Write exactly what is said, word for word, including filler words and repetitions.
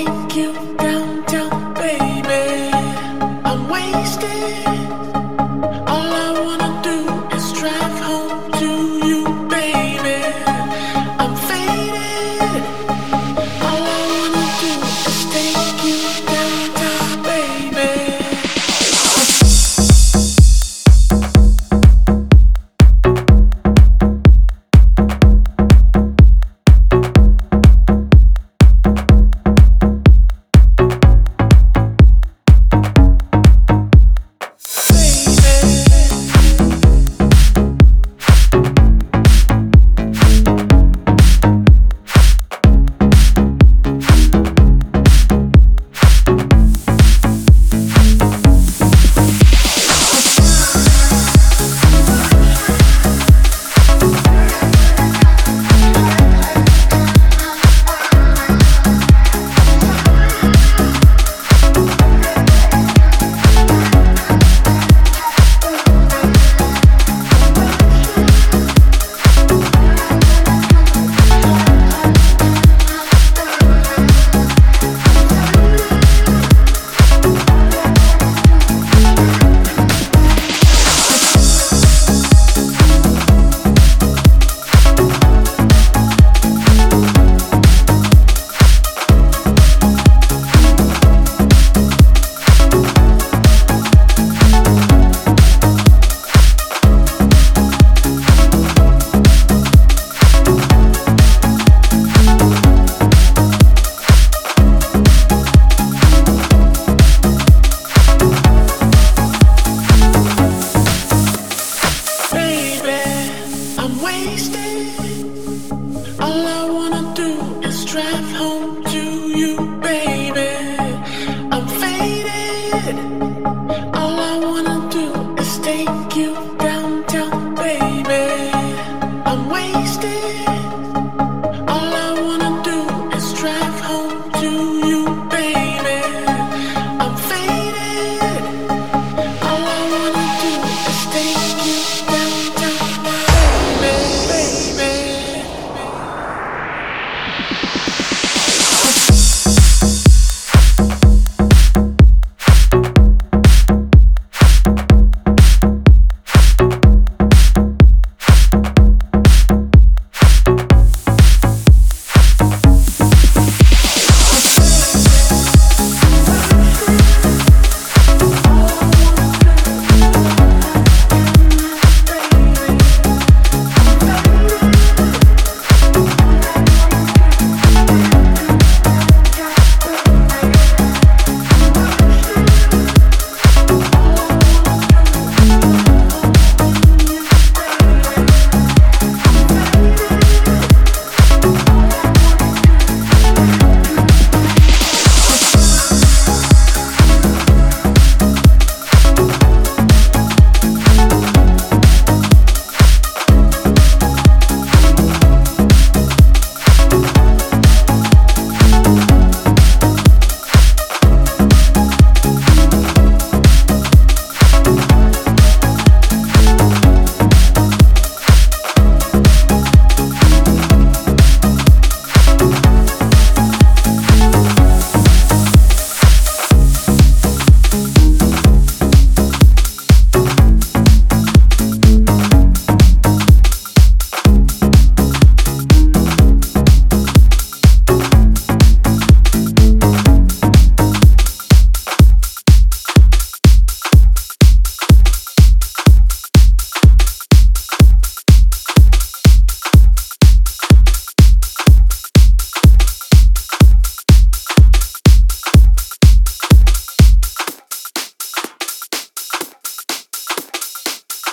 take you downtown, baby. I'm wasted. All I wanna do is drive home to you, baby. I'm faded. All I wanna do is take you downtown, baby. All I wanna do is drive home to you, baby. I'm faded. All I wanna do is take you downtown, baby. I'm wasted. All I wanna do is drive home to you, baby.